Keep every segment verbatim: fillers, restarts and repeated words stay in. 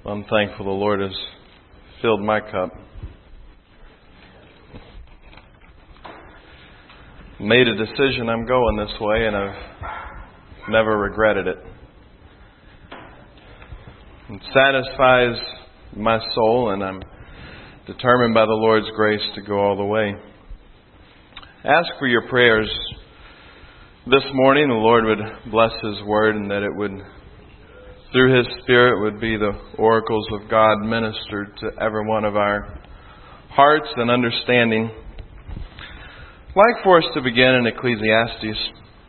I'm thankful the Lord has filled my cup. Made a decision I'm going this way, and I've never regretted it. It satisfies my soul, and I'm determined by the Lord's grace to go all the way. Ask for your prayers this morning. The Lord would bless His Word, and that it would, through His Spirit, would be the oracles of God ministered to every one of our hearts and understanding. I'd like for us to begin in Ecclesiastes.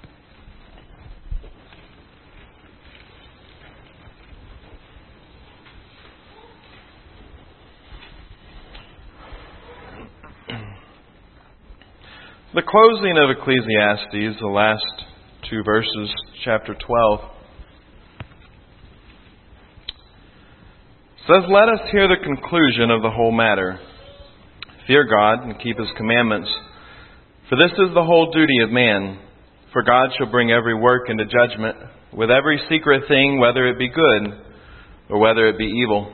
The closing of Ecclesiastes, the last two verses, chapter twelve, says, "Let us hear the conclusion of the whole matter. Fear God and keep His commandments. For this is the whole duty of man. For God shall bring every work into judgment, with every secret thing, whether it be good or whether it be evil."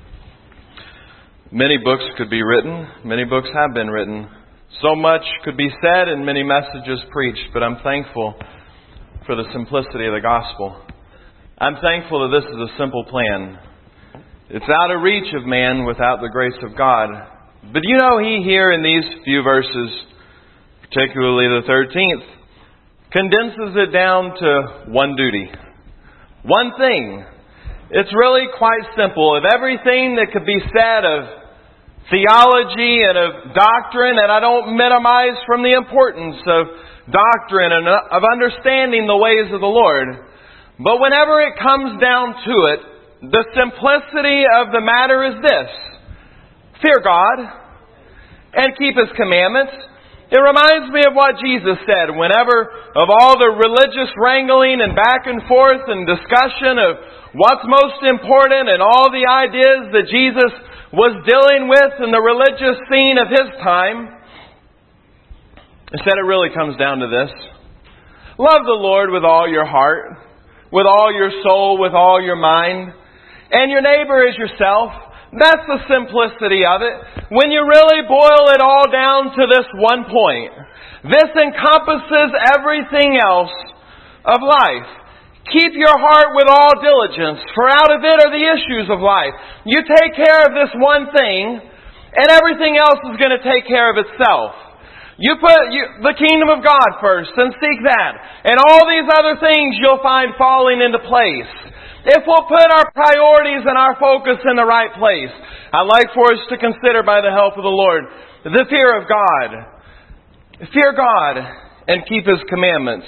Many books could be written. Many books have been written. So much could be said and many messages preached, but I'm thankful for the simplicity of the gospel. I'm thankful that this is a simple plan. It's out of reach of man without the grace of God. But you know, He here in these few verses, particularly the thirteenth, condenses it down to one duty. One thing. It's really quite simple. Of everything that could be said of theology and of doctrine, and I don't minimize from the importance of doctrine and of understanding the ways of the Lord. But whenever it comes down to it, the simplicity of the matter is this: fear God and keep His commandments. It reminds me of what Jesus said whenever of all the religious wrangling and back and forth and discussion of what's most important and all the ideas that Jesus was dealing with in the religious scene of His time. Instead, it really comes down to this: love the Lord with all your heart, with all your soul, with all your mind, and your neighbor as yourself. That's the simplicity of it. When you really boil it all down to this one point, this encompasses everything else of life. Keep your heart with all diligence, for out of it are the issues of life. You take care of this one thing, and everything else is going to take care of itself. You put you, the kingdom of God first, and seek that. And all these other things you'll find falling into place. If we'll put our priorities and our focus in the right place, I'd like for us to consider, by the help of the Lord, the fear of God. Fear God and keep His commandments.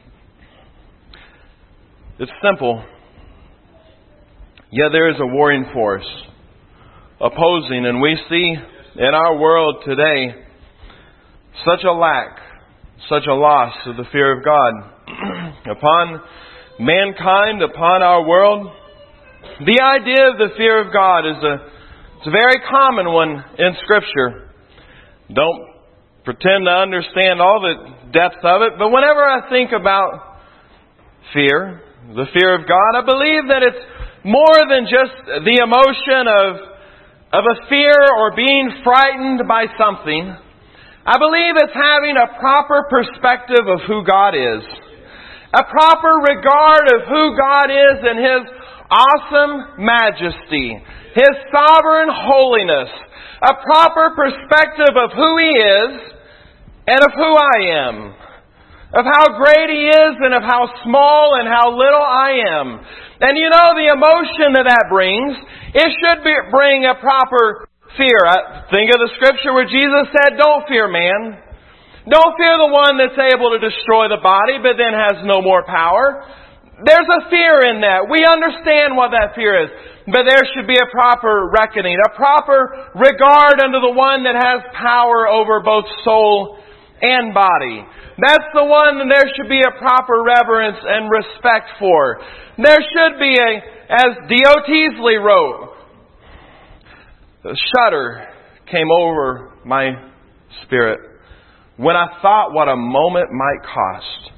It's simple. Yet there is a warring force opposing, and we see in our world today such a lack, such a loss of the fear of God upon mankind, upon our world. The idea of the fear of God is a, it's a very common one in Scripture. Don't pretend to understand all the depth of it, but whenever I think about fear, the fear of God, I believe that it's more than just the emotion of, of a fear or being frightened by something. I believe it's having a proper perspective of who God is. A proper regard of who God is and His awesome majesty, His sovereign holiness. A proper perspective of who He is and of who I am. Of how great He is and of how small and how little I am. And you know, the emotion that that brings, it should be, bring a proper fear. I think of the Scripture where Jesus said, "Don't fear man. Don't fear the one that's able to destroy the body but then has no more power." There's a fear in that. We understand what that fear is. But there should be a proper reckoning, a proper regard unto the one that has power over both soul and body. That's the one that there should be a proper reverence and respect for. There should be a, as D O Teasley wrote, "A shudder came over my spirit when I thought what a moment might cost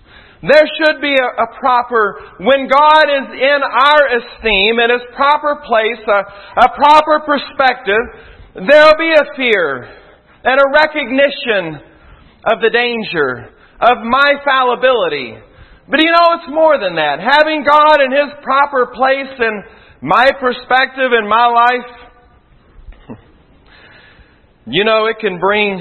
There should be a, a proper, when God is in our esteem, in His proper place, a, a proper perspective, there will be a fear and a recognition of the danger, of my fallibility. But you know, it's more than that. Having God in His proper place in my perspective in my life, you know, it can bring,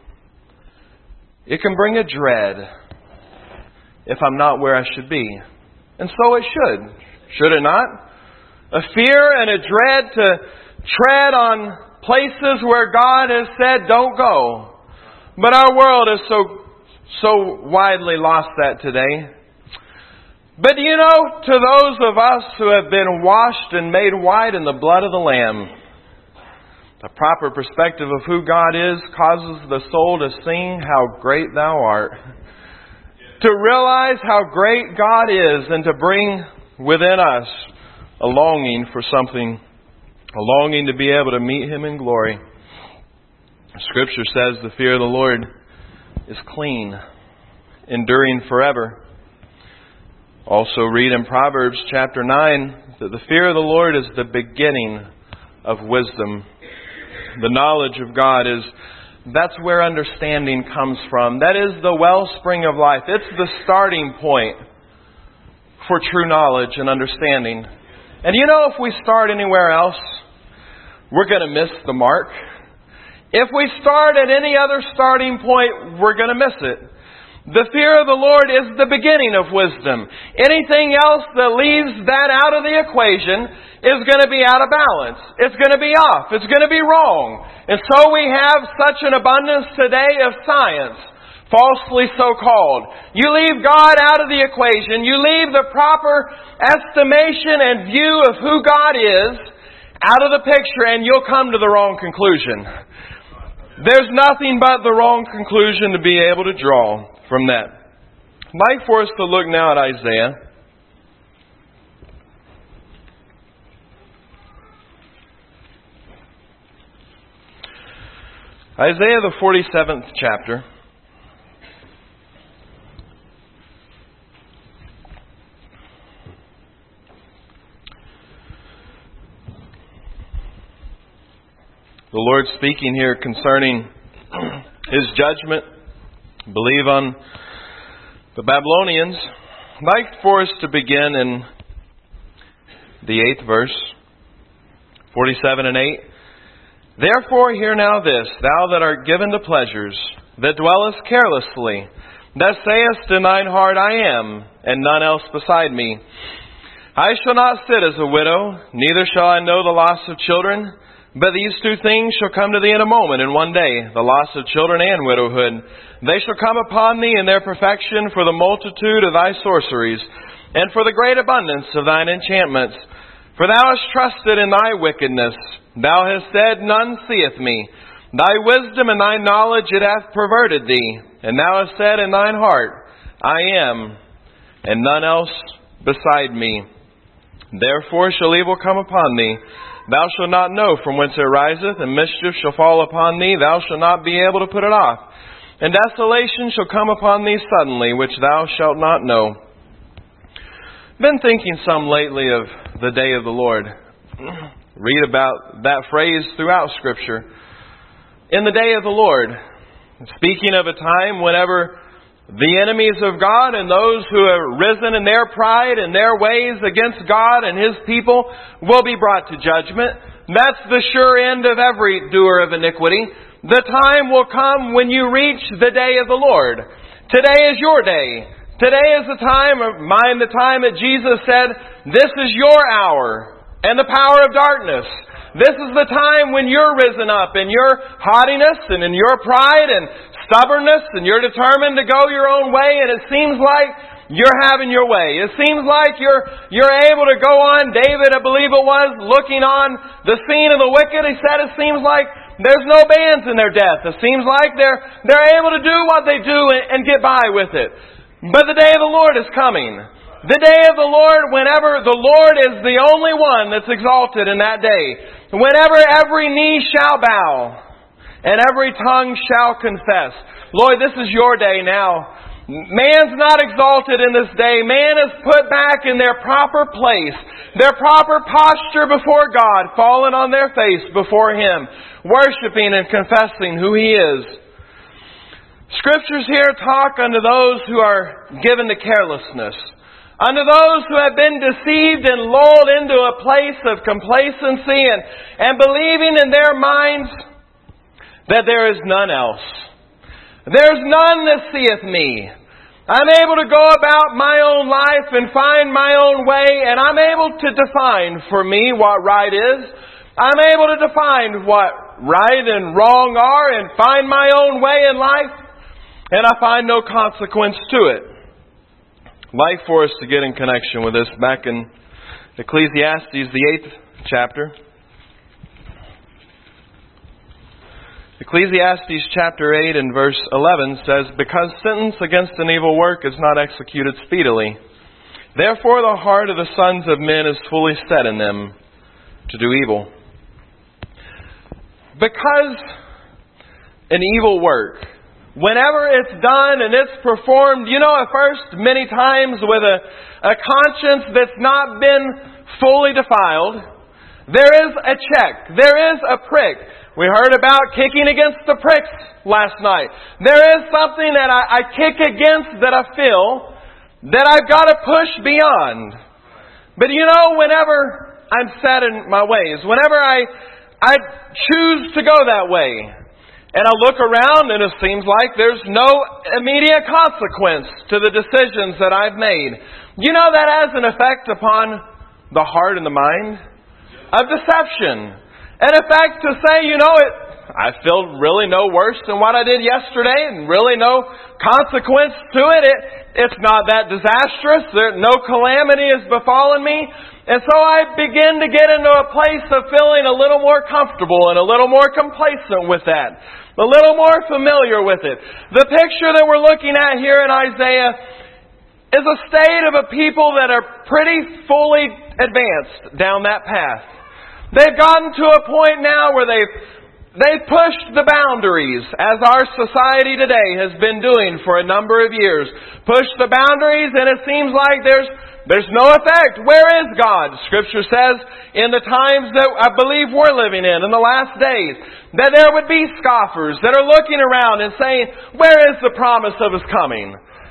it can bring a dread if I'm not where I should be. And so it should. Should it not? A fear and a dread to tread on places where God has said, don't go. But our world has so, so widely lost that today. But you know, to those of us who have been washed and made white in the blood of the Lamb, the proper perspective of who God is causes the soul to sing, how great Thou art. To realize how great God is and to bring within us a longing for something, a longing to be able to meet Him in glory. Scripture says the fear of the Lord is clean, enduring forever. Also read in Proverbs chapter nine that the fear of the Lord is the beginning of wisdom. The knowledge of God is, that's where understanding comes from. That is the wellspring of life. It's the starting point for true knowledge and understanding. And you know, if we start anywhere else, we're going to miss the mark. If we start at any other starting point, we're going to miss it. The fear of the Lord is the beginning of wisdom. Anything else that leaves that out of the equation is going to be out of balance. It's going to be off. It's going to be wrong. And so we have such an abundance today of science, falsely so called. You leave God out of the equation. You leave the proper estimation and view of who God is out of the picture, and you'll come to the wrong conclusion. There's nothing but the wrong conclusion to be able to draw from that. I'd like for us to look now at Isaiah. Isaiah, the forty-seventh chapter. The Lord speaking here concerning His judgment, I believe, on the Babylonians. I'd like for us to begin in the eighth verse, forty-seven and eight. Therefore hear now this, thou that art given to pleasures, that dwellest carelessly, that sayest in thine heart, I am, and none else beside me. I shall not sit as a widow, neither shall I know the loss of children. But these two things shall come to thee in a moment, in one day, the loss of children and widowhood. They shall come upon thee in their perfection for the multitude of thy sorceries, and for the great abundance of thine enchantments. For thou hast trusted in thy wickedness. Thou hast said, none seeth me. Thy wisdom and thy knowledge it hath perverted thee. And thou hast said in thine heart, I am, and none else beside me. Therefore shall evil come upon thee. Thou shalt not know from whence it riseth, and mischief shall fall upon thee. Thou shalt not be able to put it off. And desolation shall come upon thee suddenly, which thou shalt not know. Been thinking some lately of the day of the Lord. Read about that phrase throughout Scripture. In the day of the Lord. Speaking of a time whenever the enemies of God and those who have risen in their pride and their ways against God and His people will be brought to judgment. That's the sure end of every doer of iniquity. The time will come when you reach the day of the Lord. Today is your day. Today is the time of mine, the time that Jesus said, this is your hour and the power of darkness. This is the time when you're risen up in your haughtiness and in your pride and stubbornness, and you're determined to go your own way, and it seems like you're having your way. It seems like you're you're able to go on. David, I believe it was, looking on the scene of the wicked, he said it seems like there's no bands in their death. It seems like they're they're able to do what they do and, and get by with it. But the day of the Lord is coming. The day of the Lord, whenever the Lord is the only one that's exalted in that day. Whenever every knee shall bow and every tongue shall confess. Lord, this is your day now. Man's not exalted in this day. Man is put back in their proper place, their proper posture before God, fallen on their face before Him, worshiping and confessing who He is. Scriptures here talk unto those who are given to carelessness, unto those who have been deceived and lulled into a place of complacency and, and believing in their minds that there is none else. There's none that seeth me. I'm able to go about my own life and find my own way, and I'm able to define for me what right is. I'm able to define what right and wrong are and find my own way in life, and I find no consequence to it. I'd like for us to get in connection with this back in Ecclesiastes, the eighth chapter. Ecclesiastes chapter eight and verse eleven says, "Because sentence against an evil work is not executed speedily, therefore the heart of the sons of men is fully set in them to do evil." Because an evil work, whenever it's done and it's performed, you know, at first, many times with a, a conscience that's not been fully defiled, there is a check, there is a prick. We heard about kicking against the pricks last night. There is something that I, I kick against that I feel that I've got to push beyond. But you know, whenever I'm set in my ways, whenever I, I choose to go that way, and I look around and it seems like there's no immediate consequence to the decisions that I've made, you know that has an effect upon the heart and the mind of deception. An effect to say, you know, it, I feel really no worse than what I did yesterday and really no consequence to it. it it's not that disastrous. There, no calamity has befallen me. And so I begin to get into a place of feeling a little more comfortable and a little more complacent with that. A little more familiar with it. The picture that we're looking at here in Isaiah is a state of a people that are pretty fully advanced down that path. They've gotten to a point now where they've, they've pushed the boundaries, as our society today has been doing for a number of years. Pushed the boundaries, and it seems like there's, there's no effect. Where is God? Scripture says in the times that I believe we're living in, in the last days, that there would be scoffers that are looking around and saying, where is the promise of His coming?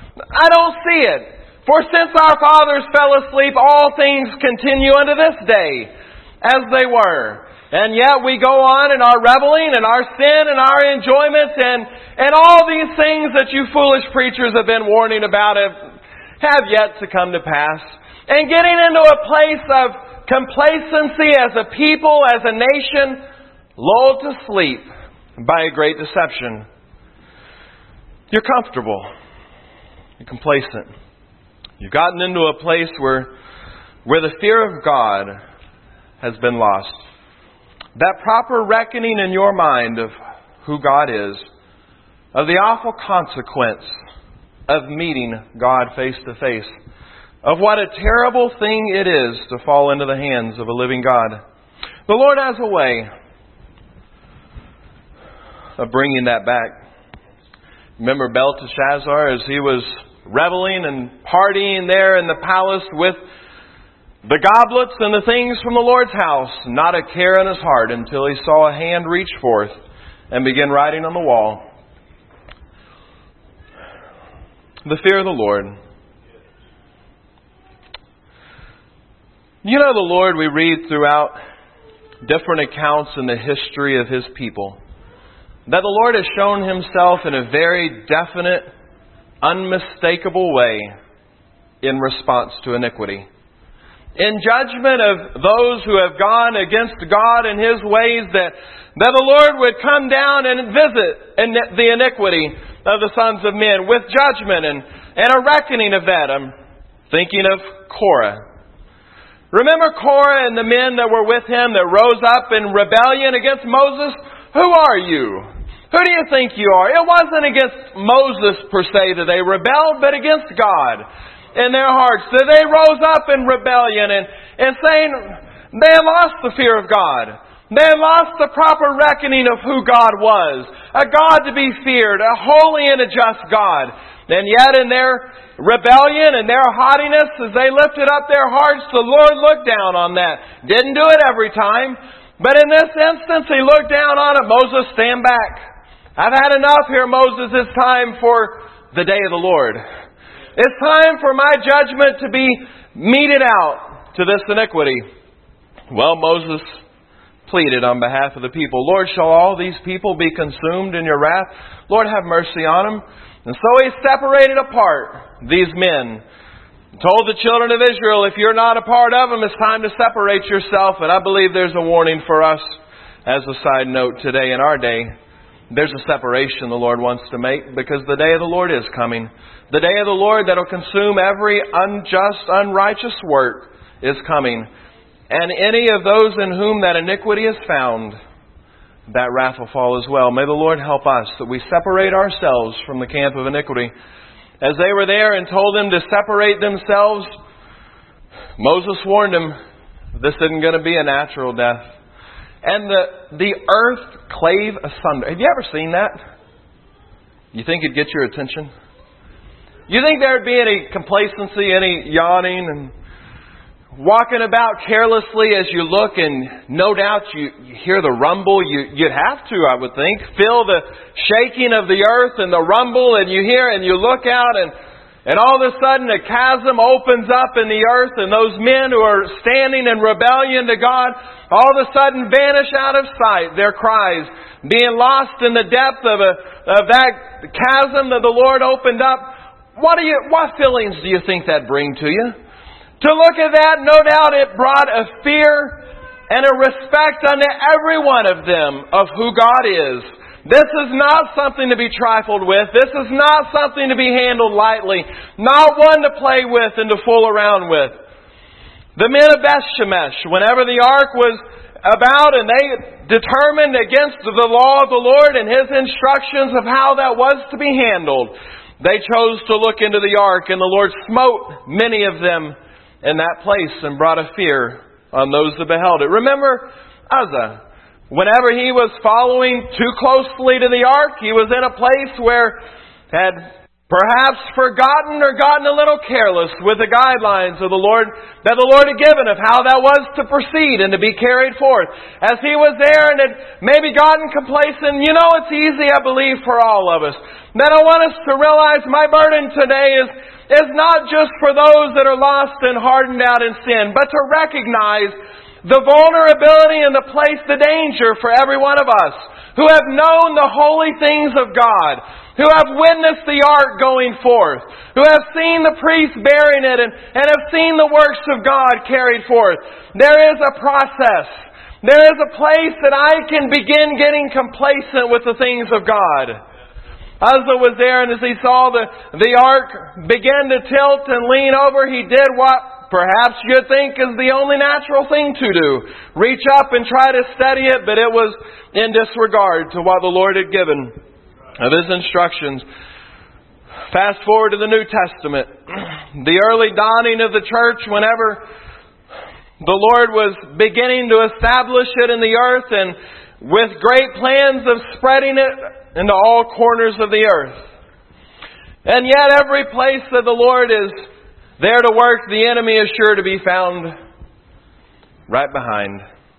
I don't see it. For since our fathers fell asleep, all things continue unto this day as they were. And yet we go on in our reveling and our sin and our enjoyment and, and all these things that you foolish preachers have been warning about have, have yet to come to pass. And getting into a place of complacency as a people, as a nation, lulled to sleep by a great deception. You're comfortable. You're complacent. You've gotten into a place where, where the fear of God has been lost. That proper reckoning in your mind of who God is, of the awful consequence of meeting God face to face, of what a terrible thing it is to fall into the hands of a living God. The Lord has a way of bringing that back. Remember Belteshazzar, as he was reveling and partying there in the palace with the goblets and the things from the Lord's house, not a care in his heart until he saw a hand reach forth and begin writing on the wall. The fear of the Lord. You know, the Lord, we read throughout different accounts in the history of His people, that the Lord has shown Himself in a very definite, unmistakable way in response to iniquity. In judgment of those who have gone against God and His ways, that, that the Lord would come down and visit the iniquity of the sons of men with judgment and, and a reckoning of that. I'm thinking of Korah. Remember Korah and the men that were with him that rose up in rebellion against Moses? Who are you? Who do you think you are? It wasn't against Moses per se that they rebelled, but against God in their hearts. So they rose up in rebellion and, and saying they had lost the fear of God. They had lost the proper reckoning of who God was. A God to be feared, a holy and a just God. And yet in their rebellion and their haughtiness, as they lifted up their hearts, the Lord looked down on that. Didn't do it every time. But in this instance, He looked down on it. Moses, stand back. I've had enough here, Moses. It's time for the day of the Lord. It's time for my judgment to be meted out to this iniquity. Well, Moses pleaded on behalf of the people, Lord, shall all these people be consumed in your wrath? Lord, have mercy on them. And so He separated apart these men. Told the children of Israel, if you're not a part of them, it's time to separate yourself. And I believe there's a warning for us as a side note today in our day. There's a separation the Lord wants to make because the day of the Lord is coming. The day of the Lord that will consume every unjust, unrighteous work is coming. And any of those in whom that iniquity is found, that wrath will fall as well. May the Lord help us that we separate ourselves from the camp of iniquity. As they were there and told them to separate themselves, Moses warned them, this isn't going to be a natural death. And the, the earth clave asunder. Have you ever seen that? You think it'd get your attention? You think there'd be any complacency, any yawning and walking about carelessly as you look, and no doubt you, you hear the rumble. You, you'd have to, I would think. Feel the shaking of the earth and the rumble, and you hear and you look out, and, and all of a sudden a chasm opens up in the earth, and those men who are standing in rebellion to God all of a sudden vanish out of sight. Their cries being lost in the depth of, a, of that chasm that the Lord opened up. What do you, what feelings do you think that bring to you? To look at that, no doubt it brought a fear and a respect unto every one of them of who God is. This is not something to be trifled with. This is not something to be handled lightly. Not one to play with and to fool around with. The men of Beth-Shemesh, whenever the ark was about and they determined against the law of the Lord and His instructions of how that was to be handled, they chose to look into the ark, and the Lord smote many of them in that place and brought a fear on those that beheld it. Remember Uzzah. Whenever he was following too closely to the ark, he was in a place where had perhaps forgotten or gotten a little careless with the guidelines of the Lord that the Lord had given of how that was to proceed and to be carried forth. As he was there and had maybe gotten complacent, you know, it's easy, I believe, for all of us. Then I want us to realize my burden today is is not just for those that are lost and hardened out in sin, but to recognize the vulnerability and the place, the danger for every one of us who have known the holy things of God, who have witnessed the ark going forth, who have seen the priests bearing it and, and have seen the works of God carried forth. There is a process. There is a place that I can begin getting complacent with the things of God. Uzzah was there, and as he saw the, the ark begin to tilt and lean over, he did what perhaps you'd think is the only natural thing to do. Reach up and try to steady it, but it was in disregard to what the Lord had given of His instructions. Fast forward to the New Testament. The early dawning of the church, whenever the Lord was beginning to establish it in the earth and with great plans of spreading it into all corners of the earth. And yet every place that the Lord is there to work, the enemy is sure to be found right behind.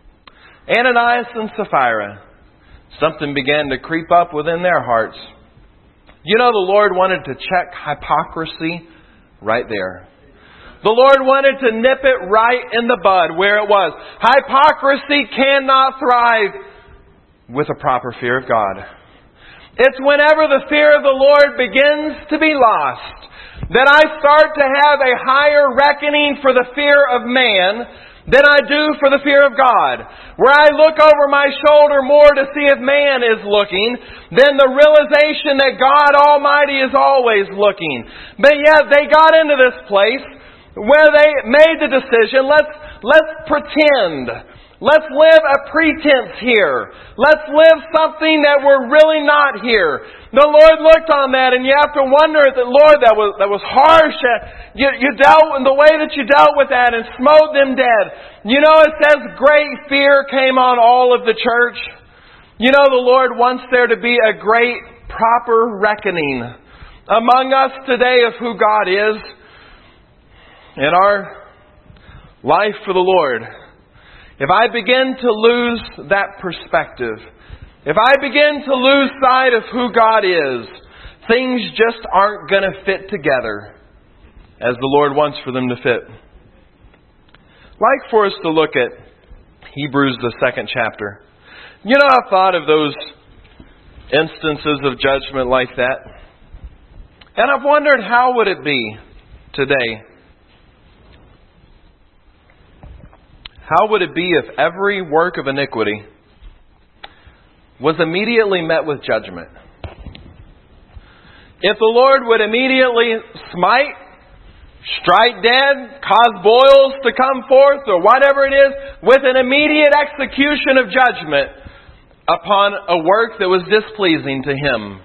Ananias and Sapphira, something began to creep up within their hearts. You know, the Lord wanted to check hypocrisy right there. The Lord wanted to nip it right in the bud where it was. Hypocrisy cannot thrive with a proper fear of God. It's whenever the fear of the Lord begins to be lost that I start to have a higher reckoning for the fear of man than I do for the fear of God. Where I look over my shoulder more to see if man is looking than the realization that God Almighty is always looking. But yet they got into this place where they made the decision, let's, let's pretend Let's live a pretense here. Let's live something that we're really not here. The Lord looked on that, and you have to wonder that, Lord, that was that was harsh. You, you dealt in the way that you dealt with that and smote them dead. You know, it says great fear came on all of the church. You know, the Lord wants there to be a great, proper reckoning among us today of who God is in our life for the Lord. If I begin to lose that perspective, if I begin to lose sight of who God is, things just aren't going to fit together as the Lord wants for them to fit. I'd like for us to look at Hebrews, the second chapter. You know, I've thought of those instances of judgment like that. And I've wondered, how would it be today? How would it be if every work of iniquity was immediately met with judgment? If the Lord would immediately smite, strike dead, cause boils to come forth, or whatever it is, with an immediate execution of judgment upon a work that was displeasing to Him.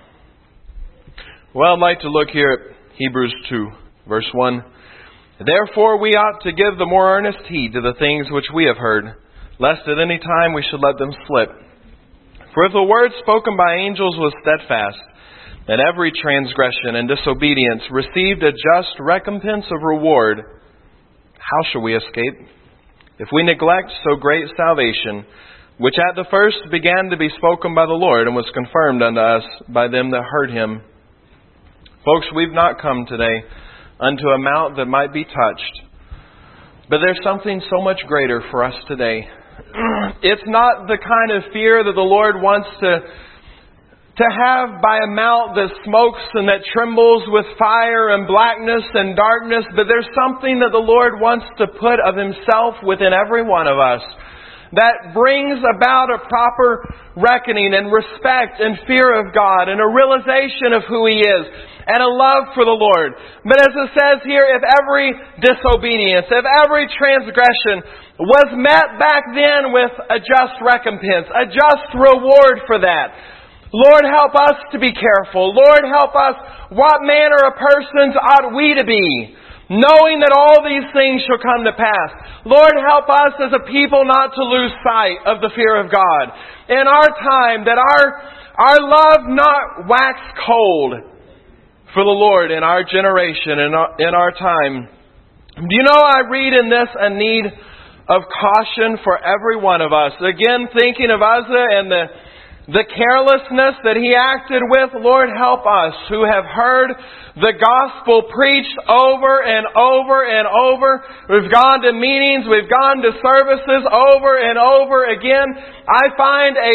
Well, I'd like to look here at Hebrews two, verse one. Therefore we ought to give the more earnest heed to the things which we have heard, lest at any time we should let them slip. For if the word spoken by angels was steadfast, and every transgression and disobedience received a just recompense of reward, how shall we escape? If we neglect so great salvation, which at the first began to be spoken by the Lord, and was confirmed unto us by them that heard Him. Folks, we've not come today unto a mount that might be touched. But there's something so much greater for us today. It's not the kind of fear that the Lord wants to, to have by a mount that smokes and that trembles with fire and blackness and darkness, but there's something that the Lord wants to put of Himself within every one of us that brings about a proper reckoning and respect and fear of God and a realization of who He is and a love for the Lord. But as it says here, if every disobedience, if every transgression was met back then with a just recompense, a just reward for that, Lord, help us to be careful. Lord, help us. What manner of persons ought we to be, knowing that all these things shall come to pass? Lord, help us as a people not to lose sight of the fear of God. In our time, that our, our love not wax cold for the Lord in our generation, in our, in our time. Do you know, I read in this a need of caution for every one of us. Again, thinking of Uzzah and the The carelessness that he acted with, Lord, help us who have heard the gospel preached over and over and over. We've gone to meetings, we've gone to services over and over again. I find a,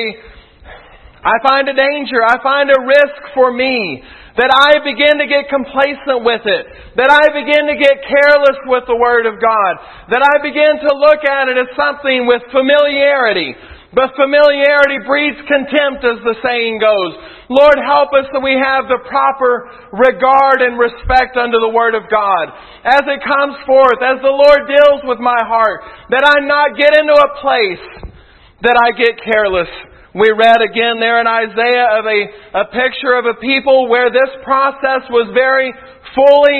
I find a danger, I find a risk for me that I begin to get complacent with it, that I begin to get careless with the Word of God, that I begin to look at it as something with familiarity. But familiarity breeds contempt, as the saying goes. Lord, help us that we have the proper regard and respect unto the Word of God as it comes forth, as the Lord deals with my heart, that I not get into a place that I get careless. We read again there in Isaiah of a, a picture of a people where this process was very fully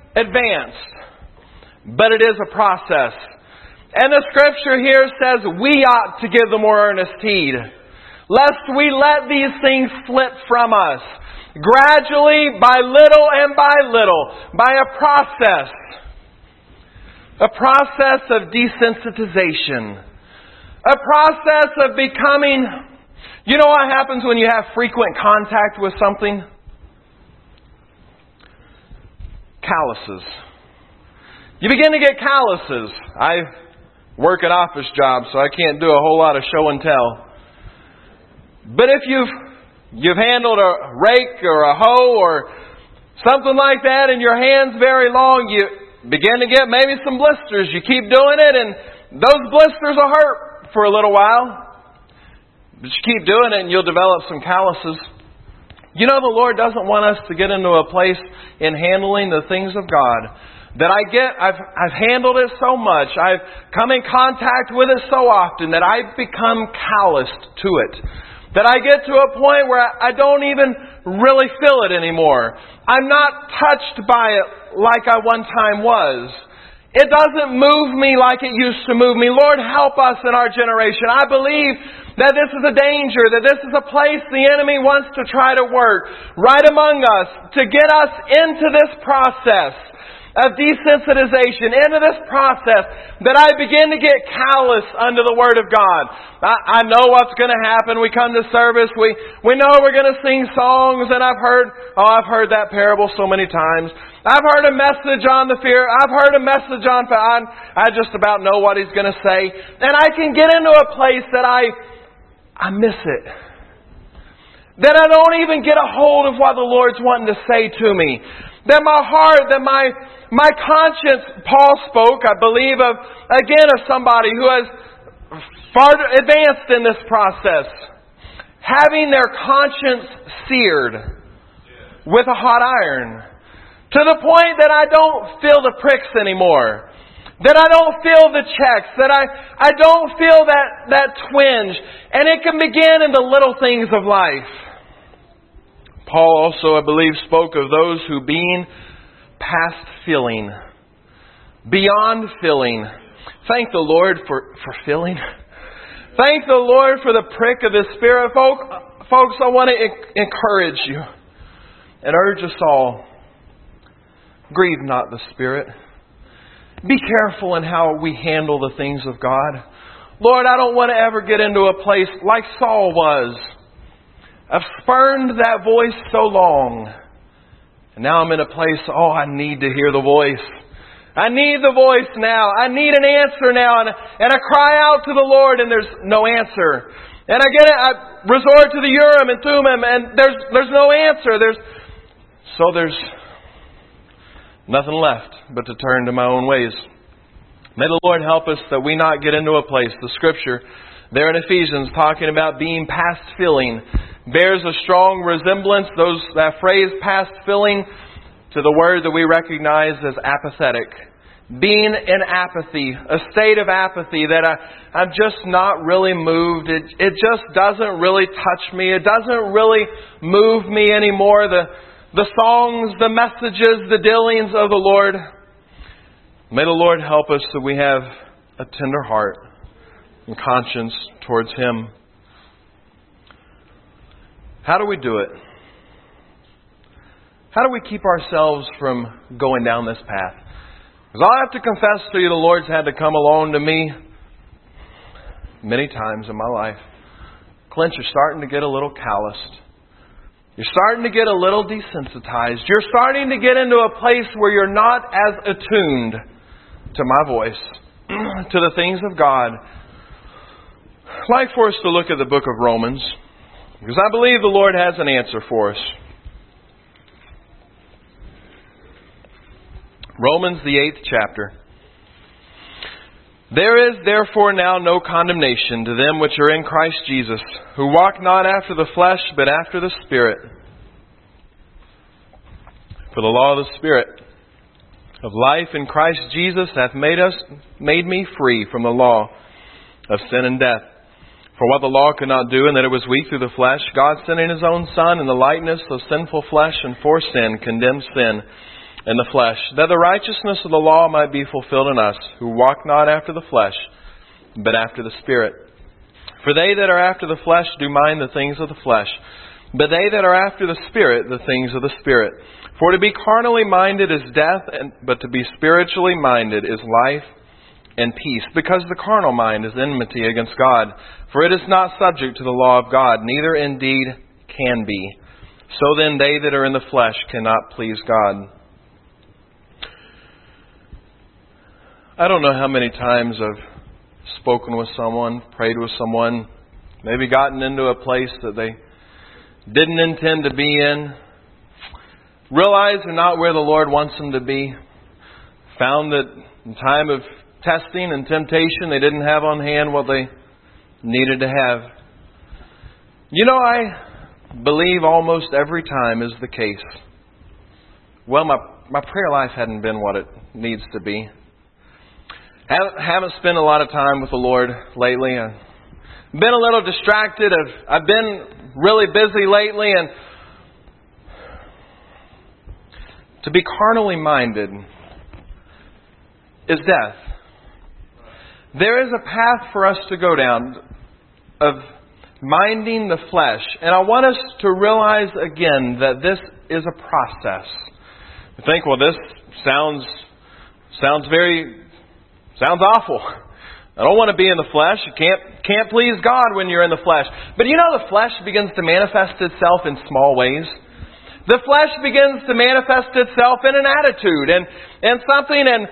advanced. But it is a process. And the Scripture here says we ought to give the more earnest heed, lest we let these things slip from us. Gradually, by little and by little, by a process. A process of desensitization. A process of becoming... You know what happens when you have frequent contact with something? Calluses. You begin to get calluses. I work an office job, so I can't do a whole lot of show and tell. But if you've you've handled a rake or a hoe or something like that and your hand's very long, you begin to get maybe some blisters. You keep doing it and those blisters will hurt for a little while. But you keep doing it and you'll develop some calluses. You know, the Lord doesn't want us to get into a place in handling the things of God that I get, I've, I've handled it so much, I've come in contact with it so often that I've become calloused to it. That I get to a point where I don't even really feel it anymore. I'm not touched by it like I one time was. It doesn't move me like it used to move me. Lord, help us in our generation. I believe that this is a danger, that this is a place the enemy wants to try to work right among us to get us into this process of desensitization, into this process that I begin to get callous under the Word of God. I, I know what's going to happen. We come to service. We, we know we're going to sing songs, and I've heard, oh, I've heard that parable so many times. I've heard a message on the fear. I've heard a message on, I, I just about know what he's going to say. And I can get into a place that I, I miss it. That I don't even get a hold of what the Lord's wanting to say to me. That my heart, that my, my conscience, Paul spoke, I believe, of, again, of somebody who has far advanced in this process. Having their conscience seared with a hot iron. To the point that I don't feel the pricks anymore. That I don't feel the checks. That I, I don't feel that, that twinge. And it can begin in the little things of life. Paul also, I believe, spoke of those who being past feeling. Beyond feeling. Thank the Lord for, for feeling. Thank the Lord for the prick of His Spirit. Folk, folks, I want to encourage you and urge us all. Grieve not the Spirit. Be careful in how we handle the things of God. Lord, I don't want to ever get into a place like Saul was. I've spurned that voice so long. And now I'm in a place, oh, I need to hear the voice. I need the voice now. I need an answer now. And, and I cry out to the Lord and there's no answer. And I get it, I resort to the Urim and Thummim and there's, there's no answer. There's, so there's nothing left but to turn to my own ways. May the Lord help us that we not get into a place. The Scripture there in Ephesians talking about being past feeling bears a strong resemblance, those that phrase past feeling, to the word that we recognize as apathetic. Being in apathy, a state of apathy that I, I'm just not really moved. It, it just doesn't really touch me. It doesn't really move me anymore. The The songs, the messages, the dealings of the Lord. May the Lord help us that we have a tender heart and conscience towards Him. How do we do it? How do we keep ourselves from going down this path? Because I have to confess to you, the Lord's had to come along to me many times in my life. Clint, you're starting to get a little calloused. You're starting to get a little desensitized. You're starting to get into a place where you're not as attuned to my voice, to the things of God. I'd like for us to look at the book of Romans, because I believe the Lord has an answer for us. Romans, the eighth chapter. There is therefore now no condemnation to them which are in Christ Jesus, who walk not after the flesh, but after the Spirit. For the law of the Spirit of life in Christ Jesus hath made us made me free from the law of sin and death. For what the law could not do, and that it was weak through the flesh, God sending His own Son in the likeness of sinful flesh, and for sin condemned sin in the flesh, that the righteousness of the law might be fulfilled in us, who walk not after the flesh, but after the Spirit. For they that are after the flesh do mind the things of the flesh, but they that are after the Spirit, the things of the Spirit. For to be carnally minded is death, and, but to be spiritually minded is life and peace. Because the carnal mind is enmity against God, for it is not subject to the law of God, neither indeed can be. So then they that are in the flesh cannot please God. I don't know how many times I've spoken with someone, prayed with someone, maybe gotten into a place that they didn't intend to be in, realized they're not where the Lord wants them to be, found that in time of testing and temptation they didn't have on hand what they needed to have. You know, I believe almost every time is the case. Well, my, my prayer life hadn't been what it needs to be. Haven't, haven't spent a lot of time with the Lord lately. I've been a little distracted. I've, I've been really busy lately. And to be carnally minded is death. There is a path for us to go down of minding the flesh. And I want us to realize again that this is a process. You think, well, this sounds sounds very sounds awful. I don't want to be in the flesh. You can't can't please God when you're in the flesh. But you know, the flesh begins to manifest itself in small ways. The flesh begins to manifest itself in an attitude and, and something, and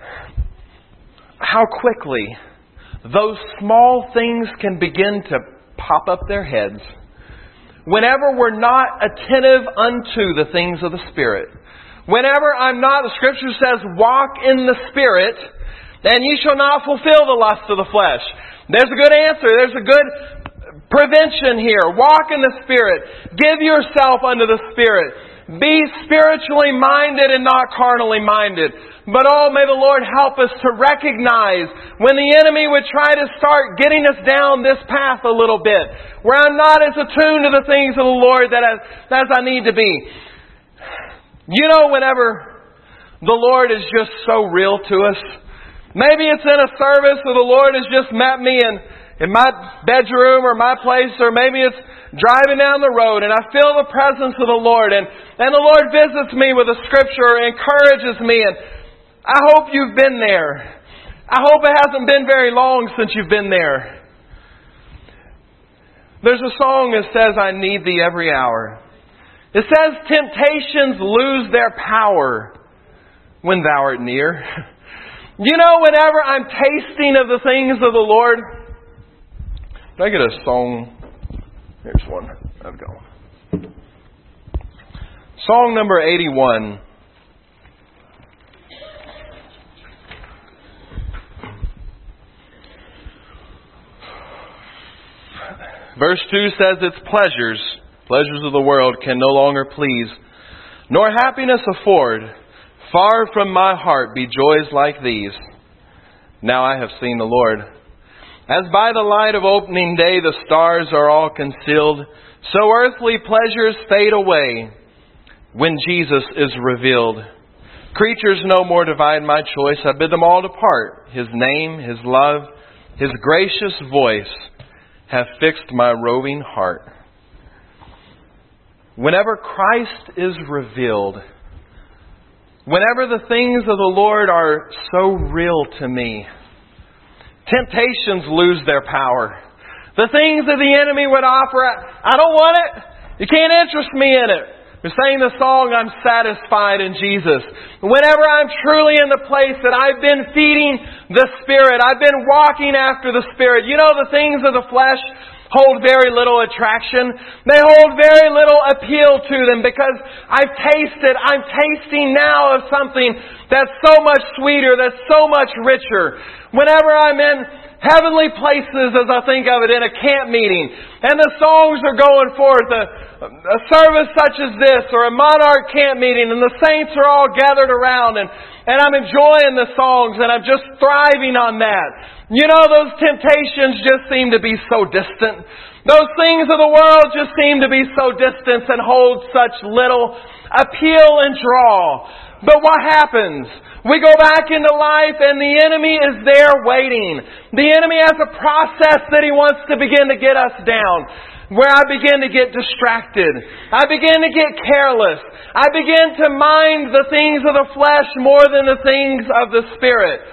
how quickly those small things can begin to pop up their heads whenever we're not attentive unto the things of the Spirit. Whenever I'm not, the Scripture says, walk in the Spirit, and ye shall not fulfill the lust of the flesh. There's a good answer. There's a good prevention here. Walk in the Spirit. Give yourself unto the Spirit. Be spiritually minded and not carnally minded. But oh, may the Lord help us to recognize when the enemy would try to start getting us down this path a little bit, where I'm not as attuned to the things of the Lord that as, as I need to be. You know, whenever the Lord is just so real to us, maybe it's in a service where the Lord has just met me in, in my bedroom or my place, or maybe it's driving down the road and I feel the presence of the Lord, and, and the Lord visits me with a scripture, encourages me, and I hope you've been there. I hope it hasn't been very long since you've been there. There's a song that says, I need thee every hour. It says, temptations lose their power when thou art near. You know, whenever I'm tasting of the things of the Lord, can I get a song? Here's one. I've got one. Song number eighty-one. Verse two says, its pleasures, pleasures of the world, can no longer please, nor happiness afford. Far from my heart be joys like these. Now I have seen the Lord. As by the light of opening day the stars are all concealed, so earthly pleasures fade away when Jesus is revealed. Creatures no more divide my choice. I bid them all depart. His name, His love, His gracious voice have fixed my roving heart. Whenever Christ is revealed, whenever the things of the Lord are so real to me, temptations lose their power. The things that the enemy would offer, I don't want it. You can't interest me in it. We're saying the song, I'm satisfied in Jesus. Whenever I'm truly in the place that I've been feeding the Spirit, I've been walking after the Spirit. You know, the things of the flesh hold very little attraction. They hold very little appeal to them because I've tasted, I'm tasting now of something that's so much sweeter, that's so much richer. Whenever I'm in heavenly places, as I think of it, in a camp meeting, and the songs are going forth, a, a service such as this, or a Monarch camp meeting, and the saints are all gathered around, and, and I'm enjoying the songs, and I'm just thriving on that. You know, those temptations just seem to be so distant. Those things of the world just seem to be so distant and hold such little appeal and draw. But what happens? We go back into life and the enemy is there waiting. The enemy has a process that he wants to begin to get us down, where I begin to get distracted. I begin to get careless. I begin to mind the things of the flesh more than the things of the Spirit.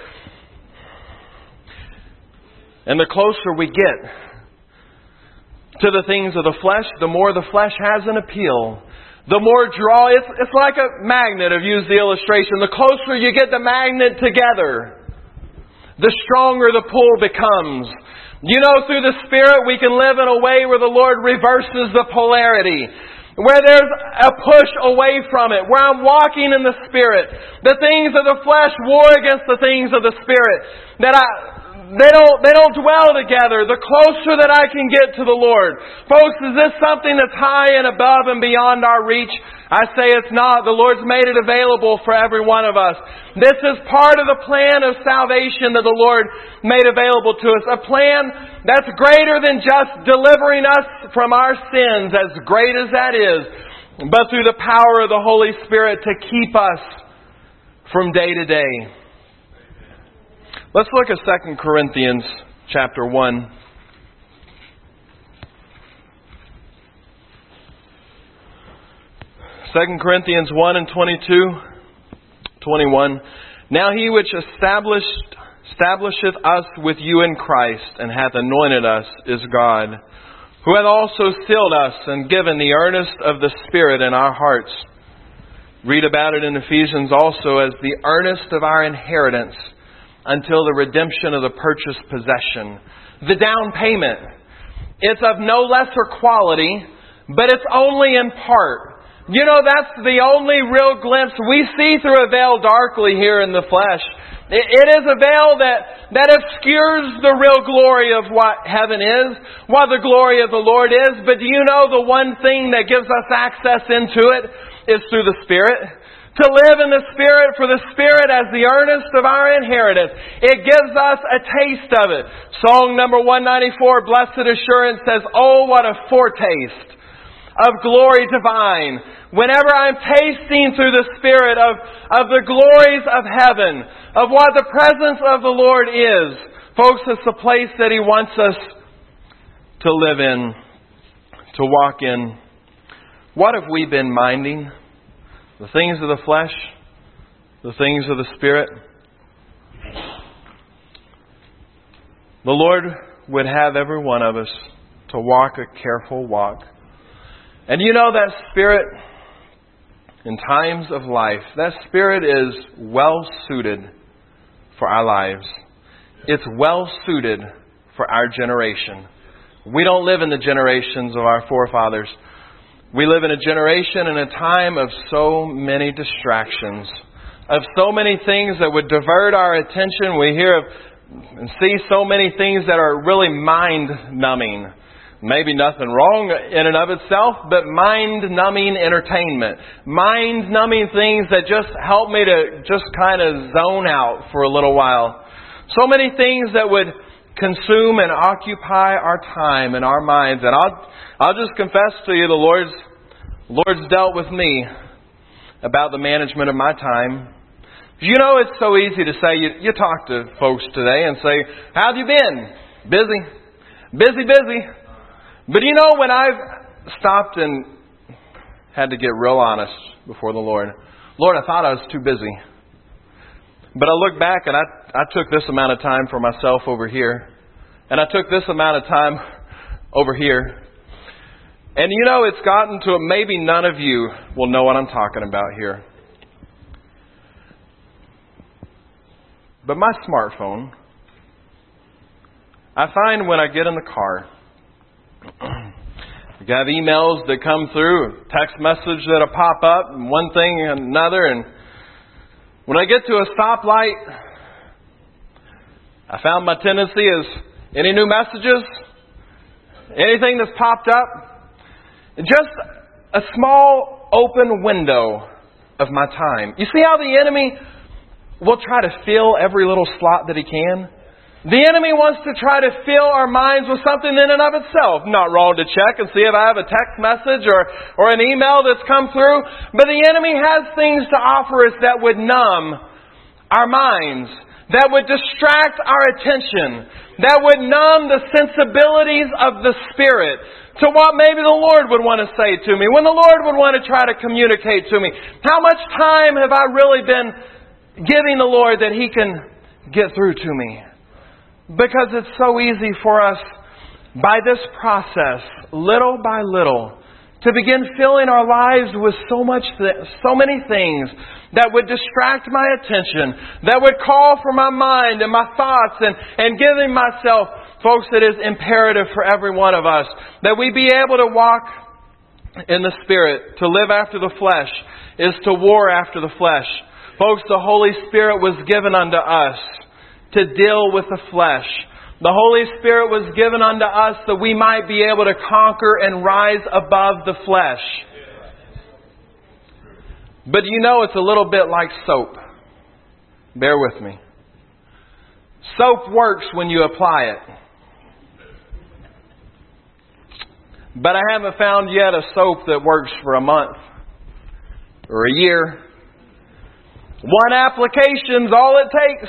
And the closer we get to the things of the flesh, the more the flesh has an appeal. The more draw, it's, it's like a magnet. I've used the illustration. The closer you get the magnet together, the stronger the pull becomes. You know, through the Spirit, we can live in a way where the Lord reverses the polarity. Where there's a push away from it. Where I'm walking in the Spirit. The things of the flesh war against the things of the Spirit. That I... They don't, they don't dwell together. The closer that I can get to the Lord. Folks, is this something that's high and above and beyond our reach? I say it's not. The Lord's made it available for every one of us. This is part of the plan of salvation that the Lord made available to us. A plan that's greater than just delivering us from our sins, as great as that is, but through the power of the Holy Spirit to keep us from day to day. Let's look at Second Corinthians chapter one. Second Corinthians one and twenty-two, twenty-one. Now he which established, establisheth us with you in Christ, and hath anointed us, is God, who hath also sealed us, and given the earnest of the Spirit in our hearts. Read about it in Ephesians also as the earnest of our inheritance, until the redemption of the purchased possession. The down payment. It's of no lesser quality, but it's only in part. You know, that's the only real glimpse. We see through a veil darkly here in the flesh. It, it is a veil that, that obscures the real glory of what heaven is, what the glory of the Lord is. But do you know the one thing that gives us access into it is through the Spirit? To live in the Spirit, for the Spirit as the earnest of our inheritance. It gives us a taste of it. Song number one ninety-four, Blessed Assurance, says, oh, what a foretaste of glory divine. Whenever I'm tasting through the Spirit of, of the glories of heaven, of what the presence of the Lord is, folks, it's the place that He wants us to live in, to walk in. What have we been minding? The things of the flesh? The things of the Spirit? The Lord would have every one of us to walk a careful walk. And you know that Spirit, in times of life, that Spirit is well suited for our lives. It's well suited for our generation. We don't live in the generations of our forefathers. We live in a generation and a time of so many distractions, of so many things that would divert our attention. We hear of and see so many things that are really mind-numbing. Maybe nothing wrong in and of itself, but mind-numbing entertainment. Mind-numbing things that just help me to just kind of zone out for a little while. So many things that would consume and occupy our time and our minds. And I'll, I'll just confess to you, the Lord's, Lord's dealt with me about the management of my time. You know, it's so easy to say, you, you talk to folks today and say, how have you been? Busy. Busy, busy. But you know, when I've stopped and had to get real honest before the Lord, Lord, I thought I was too busy. But I look back and I, I took this amount of time for myself over here. And I took this amount of time over here. And you know, it's gotten to, maybe none of you will know what I'm talking about here. But my smartphone, I find when I get in the car, you have emails that come through, text message that'll pop up, and one thing and another. And when I get to a stoplight, I found my tendency is, any new messages? Anything that's popped up? Just a small open window of my time. You see how the enemy will try to fill every little slot that he can? The enemy wants to try to fill our minds with something in and of itself. Not wrong to check and see if I have a text message or, or an email that's come through. But the enemy has things to offer us that would numb our minds, that would distract our attention, that would numb the sensibilities of the Spirit to what maybe the Lord would want to say to me, when the Lord would want to try to communicate to me. How much time have I really been giving the Lord that He can get through to me? Because it's so easy for us, by this process, little by little, to begin filling our lives with so much, th- so many things that would distract my attention, that would call for my mind and my thoughts, and, and giving myself, folks, it is imperative for every one of us that we be able to walk in the Spirit. To live after the flesh is to war after the flesh. Folks, the Holy Spirit was given unto us to deal with the flesh. The Holy Spirit was given unto us that we might be able to conquer and rise above the flesh. But you know it's a little bit like soap. Bear with me. Soap works when you apply it. But I haven't found yet a soap that works for a month or a year. One application's all it takes.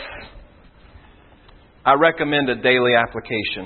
I recommend a daily application.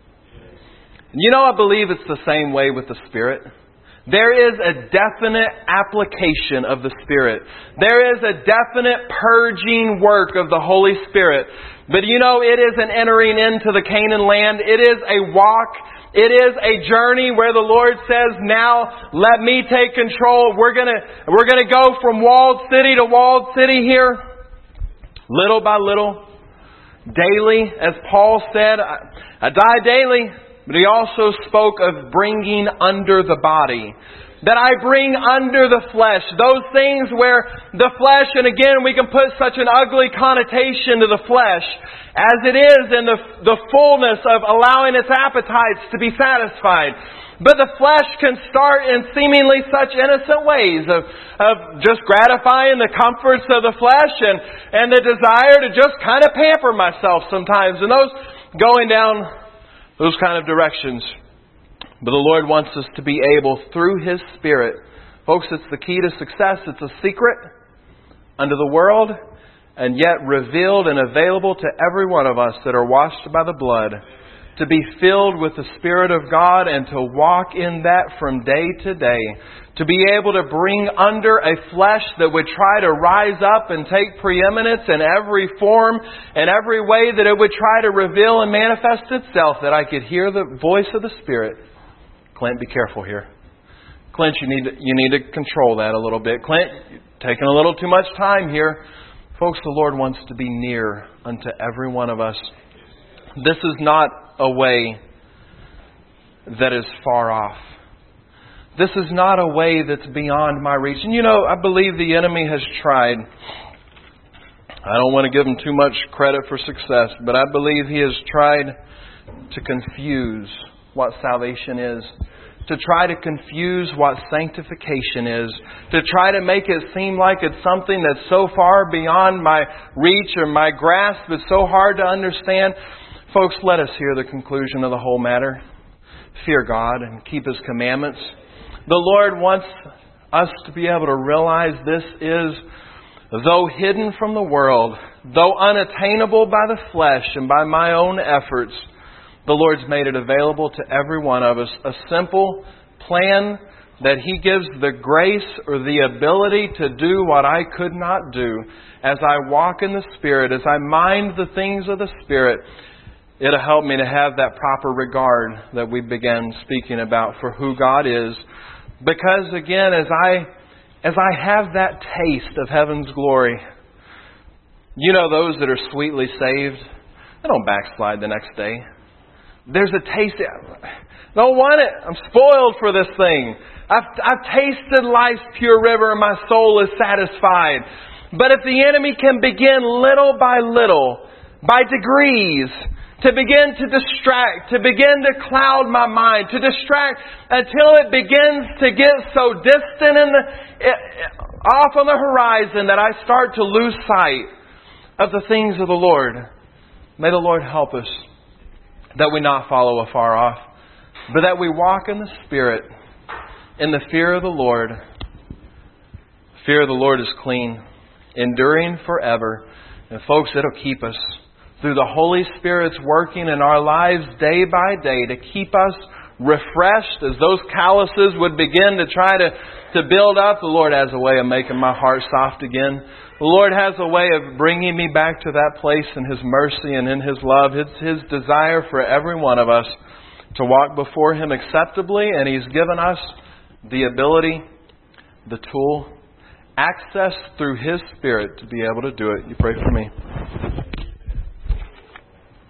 You know, I believe it's the same way with the Spirit. There is a definite application of the Spirit. There is a definite purging work of the Holy Spirit. But you know, it isn't entering into the Canaan land. It is a walk. It is a journey where the Lord says, now let me take control. We're gonna, we're gonna go from walled city to walled city here. Little by little. Daily. As Paul said, I, I die daily. But he also spoke of bringing under the body. That I bring under the flesh. Those things where the flesh, and again we can put such an ugly connotation to the flesh, as it is in the, the fullness of allowing its appetites to be satisfied. But the flesh can start in seemingly such innocent ways of, of just gratifying the comforts of the flesh and, and the desire to just kind of pamper myself sometimes. And those going down those kind of directions. But the Lord wants us to be able, through His Spirit, folks, it's the key to success. It's a secret unto the world, and yet revealed and available to every one of us that are washed by the blood, to be filled with the Spirit of God and to walk in that from day to day. To be able to bring under a flesh that would try to rise up and take preeminence in every form and every way that it would try to reveal and manifest itself, that I could hear the voice of the Spirit. Clint, be careful here. Clint, you need to, you need to control that a little bit. Clint, you're taking a little too much time here. Folks, the Lord wants to be near unto every one of us. This is not a way that is far off. This is not a way that's beyond my reach. And you know, I believe the enemy has tried. I don't want to give him too much credit for success, but I believe he has tried to confuse what salvation is. To try to confuse what sanctification is. To try to make it seem like it's something that's so far beyond my reach or my grasp. It's so hard to understand. Folks, let us hear the conclusion of the whole matter. Fear God and keep His commandments. The Lord wants us to be able to realize this is, though hidden from the world, though unattainable by the flesh and by my own efforts, the Lord's made it available to every one of us. A simple plan that He gives the grace or the ability to do what I could not do. As I walk in the Spirit, as I mind the things of the Spirit, it'll help me to have that proper regard that we began speaking about for who God is. Because again, as I as I have that taste of heaven's glory, you know, those that are sweetly saved, they don't backslide the next day. There's a taste. I don't want it. I'm spoiled for this thing. I've, I've tasted life's pure river and my soul is satisfied. But if the enemy can begin little by little, by degrees, to begin to distract, to begin to cloud my mind, to distract until it begins to get so distant in the, off on the horizon that I start to lose sight of the things of the Lord. May the Lord help us that we not follow afar off, but that we walk in the Spirit, in the fear of the Lord. Fear of the Lord is clean, enduring forever. And folks, it'll keep us. Through the Holy Spirit's working in our lives day by day to keep us refreshed as those calluses would begin to try to, to build up. The Lord has a way of making my heart soft again. The Lord has a way of bringing me back to that place in His mercy and in His love. It's His desire for every one of us to walk before Him acceptably, and He's given us the ability, the tool, access through His Spirit to be able to do it. You pray for me.